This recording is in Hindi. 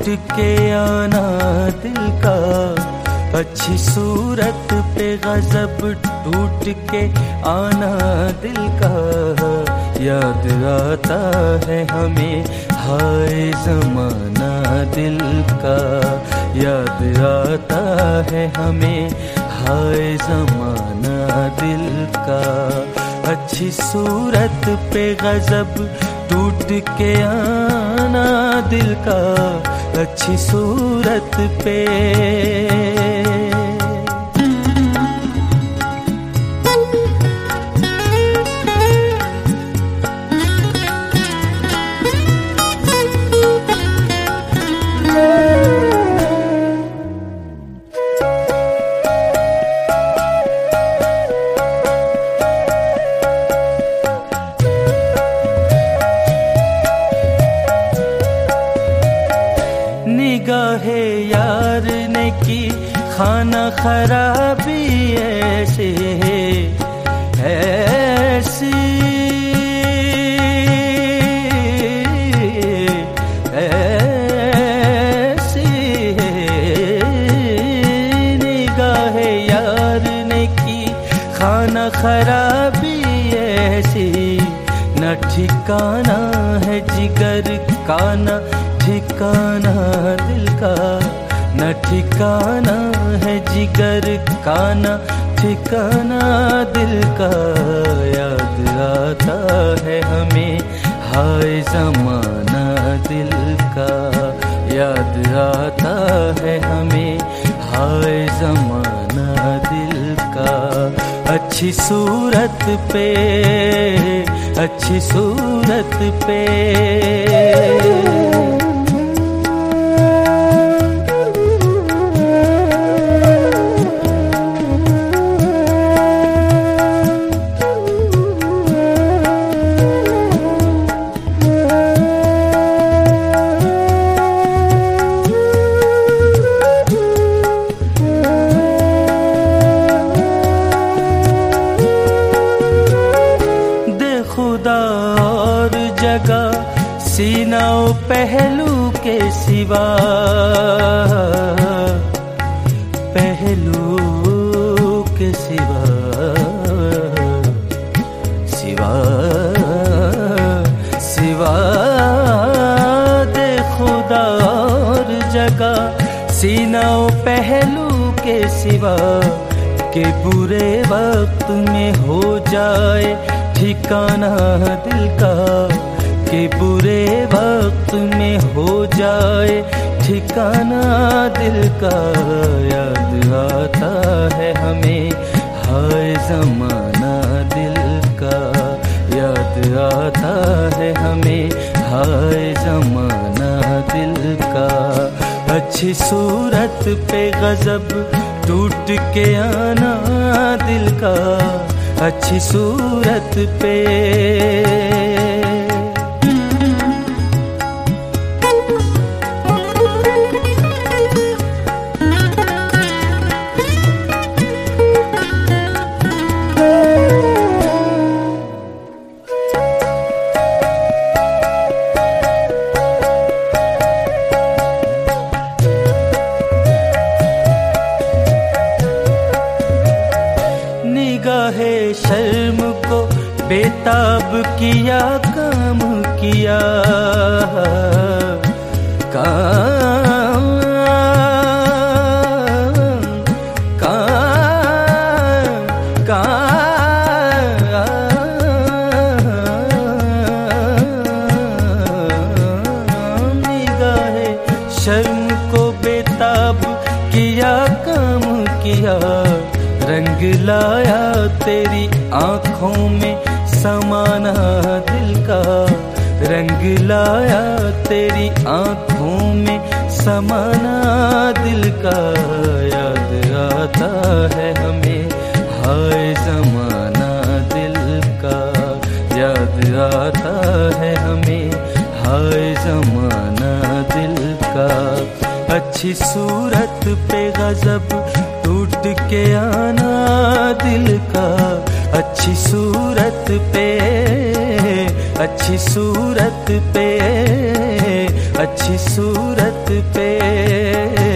के आना दिल का, अच्छी सूरत पे गजब टूट के आना दिल का। याद आता है हमें हाय ज़माना दिल का, याद आता है हमें हाय ज़माना दिल का। अच्छी सूरत पे गजब टूट के आना दिल का, अच्छी सूरत पे। निगाहे यार ने की खाना खराबी ऐसे ऐसी ऐसी। निगाहे यार ने की खाना खराबी ऐसी, न ठिकाना है जिगर का न ठिकाना दिल का, न ठिकाना है जिगर का न ठिकाना दिल का। याद आता है हमें हाय ज़माना दिल का, याद आता है हमें हाय ज़माना दिल का। अच्छी सूरत पे, अच्छी सूरत पे। खुदा और जगह सीना पहलू के सिवा, पहलू के सिवा, सिवा सिवा दे खुदा और जगह सीना पहलू के सिवा। के बुरे वक्त में हो जाए ठिकाना दिल का, के बुरे वक्त में हो जाए ठिकाना दिल का। याद आता है हमें हाय ज़माना दिल का, याद आता है हमें हाय ज़माना दिल का। अच्छी सूरत पे गजब टूट के आना दिल का, अच्छी सूरत पे। निगाहे शर्म को बेताब किया, काम किया, काम काम काम। निगाहे शर्म को बेताब किया, काम किया। रंग लाया तेरी आँखों में समाना दिल का, रंग लाया तेरी आँखों में समाना दिल का। याद आता है हमें हाय ज़माना दिल का, याद आता है हमें हाय ज़माना दिल का। अच्छी सूरत पे गजब टूट के आना दिल का, अच्छी सूरत पे, अच्छी सूरत पे, अच्छी सूरत पे।